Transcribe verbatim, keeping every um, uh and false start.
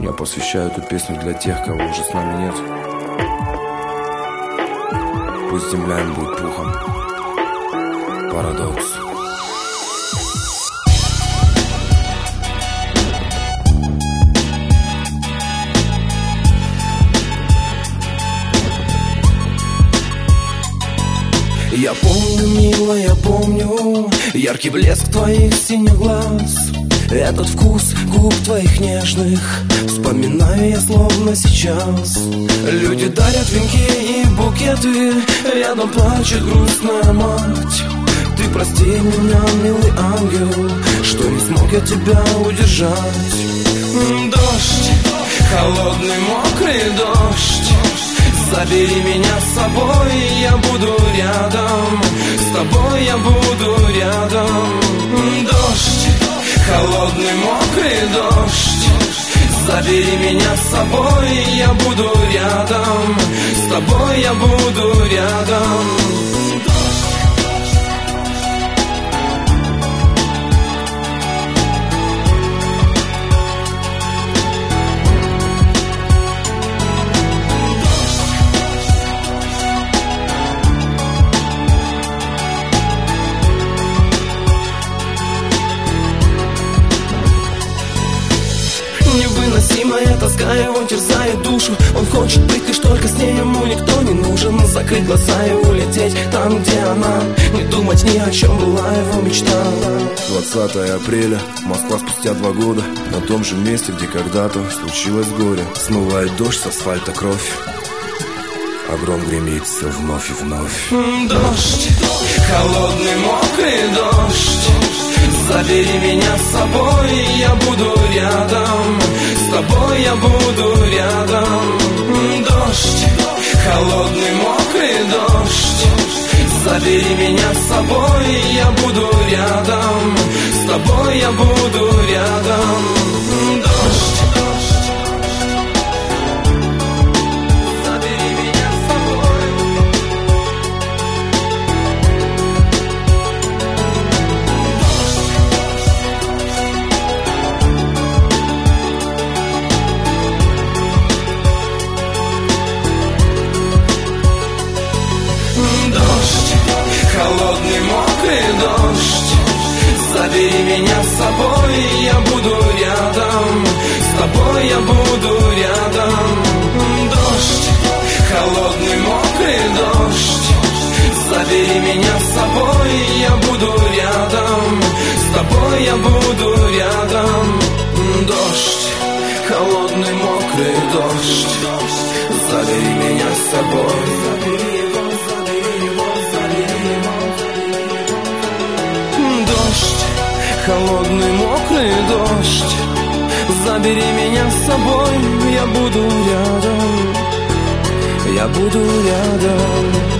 Я посвящаю эту песню для тех, кого уже с нами нет. Пусть земля им будет пухом. Парадокс. Я помню, милая, я помню яркий блеск твоих синих глаз, этот вкус губ твоих нежных вспоминаю я словно сейчас. Люди дарят венки и букеты, рядом плачет грустная мать. Ты прости меня, милый ангел, что не смог я тебя удержать. Дождь, холодный мокрый дождь, забери меня с собой, я буду рядом, с тобой я буду рядом. Дождь, холодный мокрый дождь, забери меня с собой, я буду рядом, с тобой я буду рядом. Невыносимая тоска его терзает душу. Он хочет быть лишь только с ней, ему никто не нужен. Закрыть глаза и улететь там, где она, не думать ни о чем, была его мечта. двадцатое апреля, Москва спустя два года, на том же месте, где когда-то случилось горе. Смывает дождь с асфальта кровь, а гром гремит все вновь и вновь. Дождь, холодный мокрый дождь, забери меня с собой, я буду рядом, с тобой я буду рядом. Дождь, холодный мокрый дождь, забери меня с собой, я буду рядом, с тобой я буду рядом. Дождь, забери меня с собой. Дождь, холодный мокрый дождь, забери меня с собой, я буду рядом, с тобой я буду рядом. Дождь, холодный мокрый дождь, забери меня с собой, я буду рядом, с тобой я буду рядом. Дождь, холодный мокрый дождь, забери меня с собой. Холодный мокрый дождь, забери меня с собой, я буду рядом, я буду рядом.